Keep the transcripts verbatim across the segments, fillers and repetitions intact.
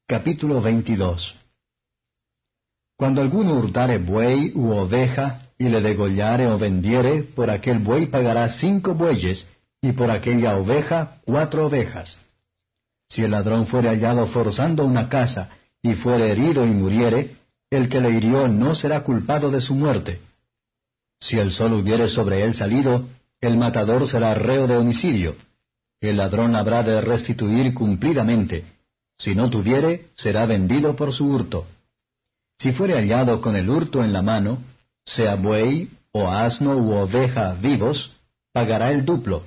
Capítulo veintidós. Cuando alguno hurtare buey u oveja, y le degollare o vendiere, por aquel buey pagará cinco bueyes, y por aquella oveja cuatro ovejas. Si el ladrón fuere hallado forzando una casa, y fuere herido y muriere, el que le hirió no será culpado de su muerte. Si el sol hubiere sobre él salido, el matador será reo de homicidio. El ladrón habrá de restituir cumplidamente. Si no tuviere, será vendido por su hurto. Si fuere hallado con el hurto en la mano, sea buey, o asno u oveja vivos, pagará el duplo.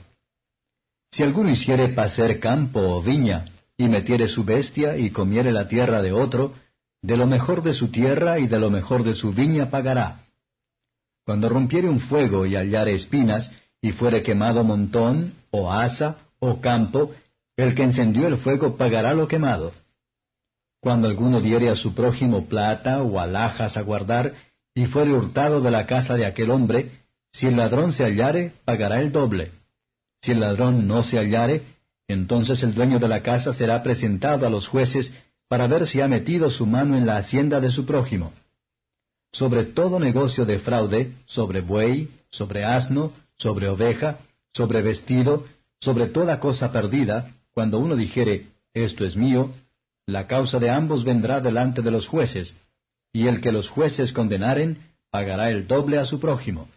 Si alguno hiciere pacer campo o viña, y metiere su bestia y comiere la tierra de otro, de lo mejor de su tierra y de lo mejor de su viña pagará. Cuando rompiere un fuego y hallare espinas, y fuere quemado montón, o asa, o campo, el que encendió el fuego pagará lo quemado. Cuando alguno diere a su prójimo plata o alhajas a guardar, y fuere hurtado de la casa de aquel hombre, si el ladrón se hallare, pagará el doble. Si el ladrón no se hallare, entonces el dueño de la casa será presentado a los jueces para ver si ha metido su mano en la hacienda de su prójimo. Sobre todo negocio de fraude, sobre buey, sobre asno, sobre oveja, sobre vestido, sobre toda cosa perdida, cuando uno dijere, esto es mío, la causa de ambos vendrá delante de los jueces, y el que los jueces condenaren, pagará el doble a su prójimo.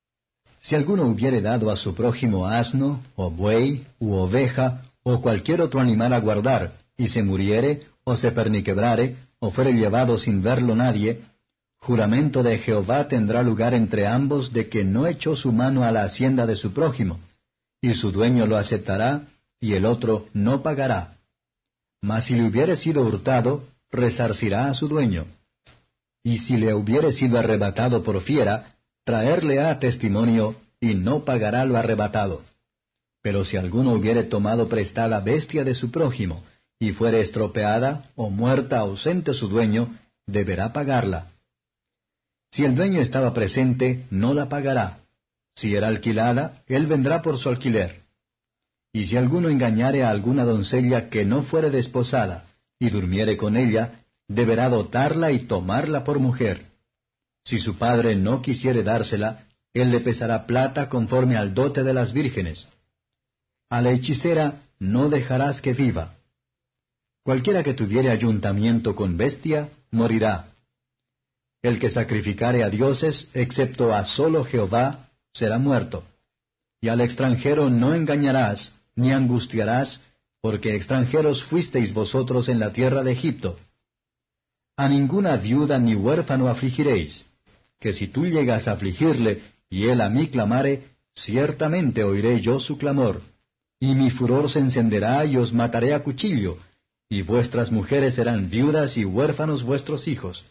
Si alguno hubiere dado a su prójimo asno, o buey, u oveja, o cualquier otro animal a guardar, y se muriere, o se perniquebrare, o fuere llevado sin verlo nadie, juramento de Jehová tendrá lugar entre ambos de que no echó su mano a la hacienda de su prójimo, y su dueño lo aceptará, y el otro no pagará. Mas si le hubiere sido hurtado, resarcirá a su dueño. Y si le hubiere sido arrebatado por fiera, traerle a testimonio, y no pagará lo arrebatado. Pero si alguno hubiere tomado prestada bestia de su prójimo, y fuere estropeada, o muerta ausente su dueño, deberá pagarla. Si el dueño estaba presente, no la pagará. Si era alquilada, él vendrá por su alquiler. Y si alguno engañare a alguna doncella que no fuere desposada, y durmiere con ella, deberá dotarla y tomarla por mujer. Si su padre no quisiere dársela, él le pesará plata conforme al dote de las vírgenes. A la hechicera no dejarás que viva. Cualquiera que tuviere ayuntamiento con bestia, morirá. El que sacrificare a dioses, excepto a solo Jehová, será muerto. Y al extranjero no engañarás, ni angustiarás, porque extranjeros fuisteis vosotros en la tierra de Egipto. A ninguna viuda ni huérfano afligiréis, que si tú llegas a afligirle, y él a mí clamare, ciertamente oiré yo su clamor, y mi furor se encenderá y os mataré a cuchillo, y vuestras mujeres serán viudas y huérfanos vuestros hijos.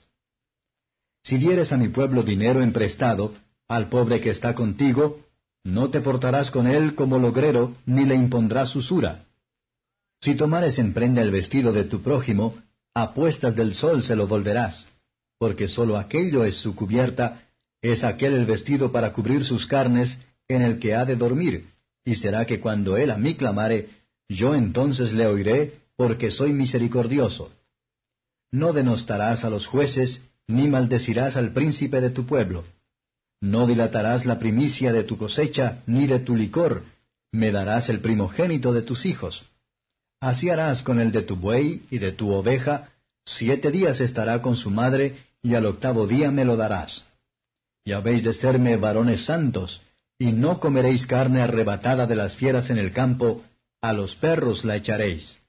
Si dieres a mi pueblo dinero emprestado, al pobre que está contigo, no te portarás con él como logrero, ni le impondrás usura. Si tomares en prenda el vestido de tu prójimo, a puestas del sol se lo volverás, porque sólo aquello es su cubierta, es aquel el vestido para cubrir sus carnes, en el que ha de dormir, y será que cuando él a mí clamare, yo entonces le oiré, porque soy misericordioso. No denostarás a los jueces, ni maldecirás al príncipe de tu pueblo. No dilatarás la primicia de tu cosecha, ni de tu licor, me darás el primogénito de tus hijos. Así harás con el de tu buey y de tu oveja, siete días estará con su madre, y al octavo día me lo darás. Y habéis de serme varones santos, y no comeréis carne arrebatada de las fieras en el campo, a los perros la echaréis.